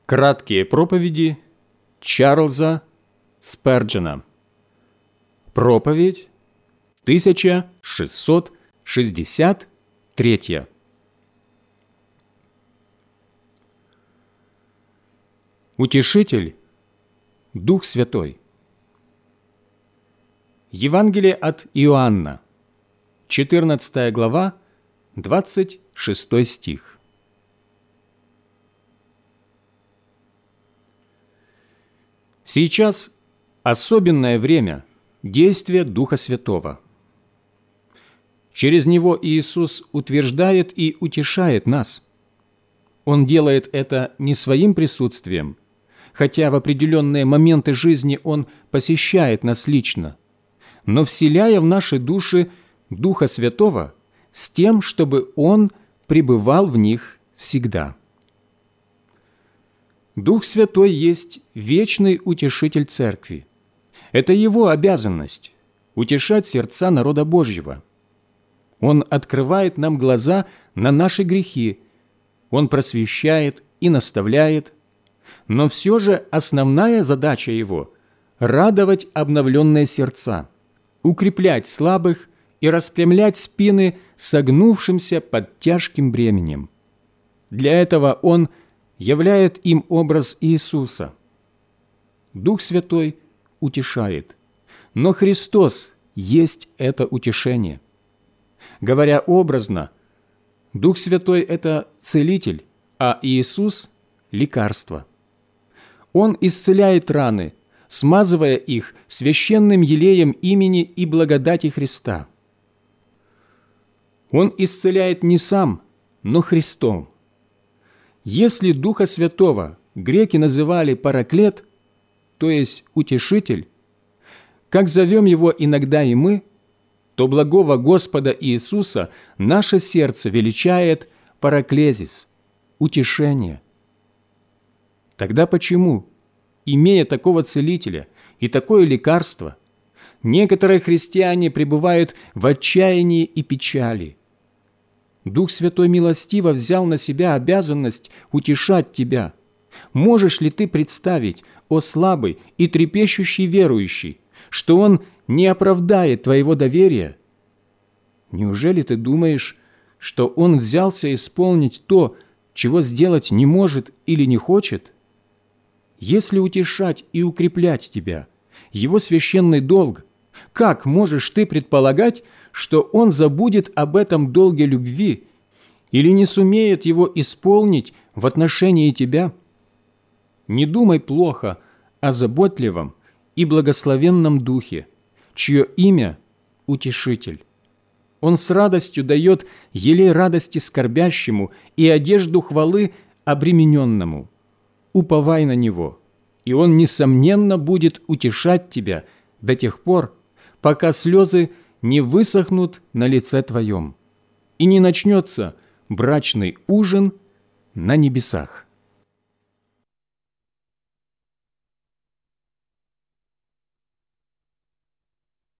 Краткие проповеди Чарльза Сперджена. Проповедь 1663. Утешитель – Дух Святой. Евангелие от Иоанна, 14 глава, 26 стих. Сейчас особенное время действия Духа Святого. Через Него Иисус утверждает и утешает нас. Он делает это не своим присутствием, хотя в определенные моменты жизни Он посещает нас лично, но вселяя в наши души Духа Святого с тем, чтобы Он пребывал в них всегда. Дух Святой есть вечный утешитель Церкви. Это Его обязанность – утешать сердца народа Божьего. Он открывает нам глаза на наши грехи, Он просвещает и наставляет, но все же основная задача Его – радовать обновленные сердца, укреплять слабых и распрямлять спины согнувшимся под тяжким бременем. Для этого Он являет им образ Иисуса. Дух Святой утешает, но Христос есть это утешение. Говоря образно, Дух Святой – это целитель, а Иисус – лекарство. Он исцеляет раны, смазывая их священным елеем имени и благодати Христа. Он исцеляет не сам, но Христом. Если Духа Святого греки называли параклет, то есть утешитель, как зовем его иногда и мы, то благого Господа Иисуса наше сердце величает параклезис, утешение. Тогда почему, имея такого целителя и такое лекарство, некоторые христиане пребывают в отчаянии и печали? Дух Святой милостиво взял на себя обязанность утешать тебя. Можешь ли ты представить, о слабый и трепещущий верующий, что Он не оправдает твоего доверия? Неужели ты думаешь, что Он взялся исполнить то, чего сделать не может или не хочет? Если утешать и укреплять тебя – Его священный долг, как можешь ты предполагать, что Он забудет об этом долге любви или не сумеет его исполнить в отношении тебя? Не думай плохо о заботливом и благословенном Духе, чье имя – Утешитель. Он с радостью дает елей радости скорбящему и одежду хвалы обремененному. Уповай на Него, и Он, несомненно, будет утешать тебя до тех пор, пока слезы не высохнут на лице твоем, и не начнется брачный ужин на небесах.